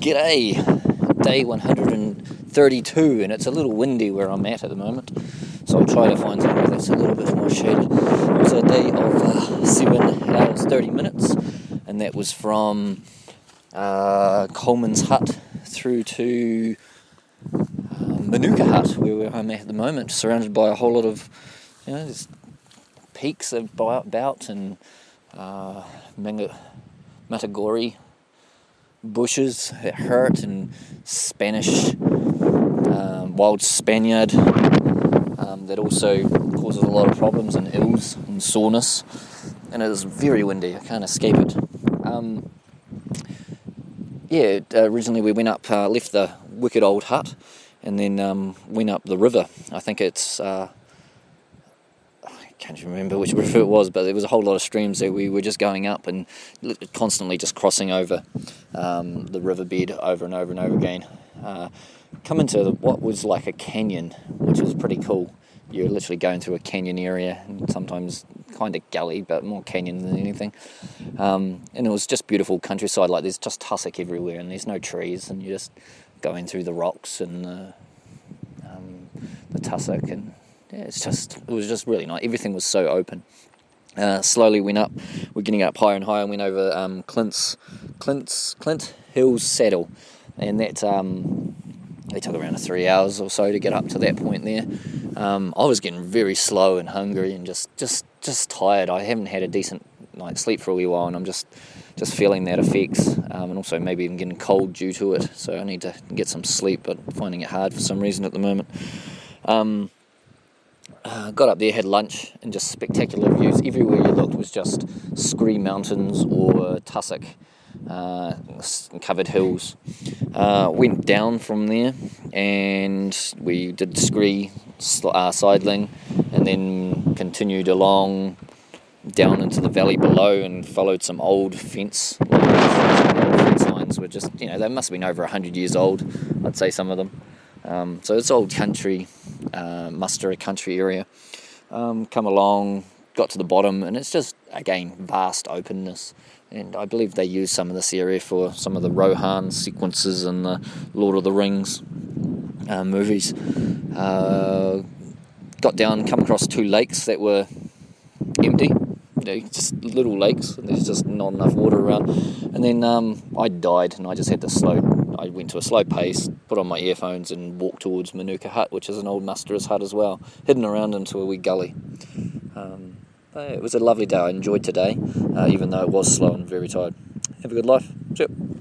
G'day, day 132, and it's a little windy where I'm at the moment, so I'll try to find somewhere that's a little bit more shaded. It was a day of 7 hours 30 minutes, and that was from Coleman's Hut through to Manuka Hut, where I'm at the moment, surrounded by a whole lot of, there's peaks about and Matagorri bushes that hurt, and Spanish wild Spaniard that also causes a lot of problems, and ills and soreness, and it is very windy. I can't escape it. Originally we went up, left the wicked old hut, and then went up the river. I think it's I can't remember which river it was, but there was a whole lot of streams that we were just going up and constantly just crossing over the riverbed over and over and over again. Come into what was like a canyon, which was pretty cool. You're literally going through a canyon area, and sometimes kind of gully, but more canyon than anything. And it was just beautiful countryside. Like, there's just tussock everywhere, and there's no trees, and you're just going through the rocks and the tussock, and it was just really nice. Everything was so open. Slowly went up. We're getting up higher and higher, and went over Clint Hills Saddle, and that they took around 3 hours or so to get up to that point there. I was getting very slow and hungry and just tired. I haven't had a decent night's sleep for a wee while, and I'm just feeling that effects, and also maybe even getting cold due to it. So I need to get some sleep, but finding it hard for some reason at the moment. Got up there, had lunch, and just spectacular views. Everywhere you looked was just scree mountains or tussock covered hills. Went down from there, and we did scree sidling, and then continued along down into the valley below and followed some old fence lines. Old fence lines were just, they must have been over 100 years old, I'd say, some of them. So it's old country, Mustera country area. Come along, got to the bottom, and it's just, again, vast openness. And I believe they use some of this area for some of the Rohan sequences in the Lord of the Rings movies. Got down, come across 2 lakes that were empty. Just little lakes, and there's just not enough water around. And then I died, and I just had to I went to a slow pace, put on my earphones, and walked towards Manuka Hut, which is an old Mustera's hut as well, hidden around into a wee gully. It was a lovely day. I enjoyed today, even though it was slow and very tired. Have a good life. See ya.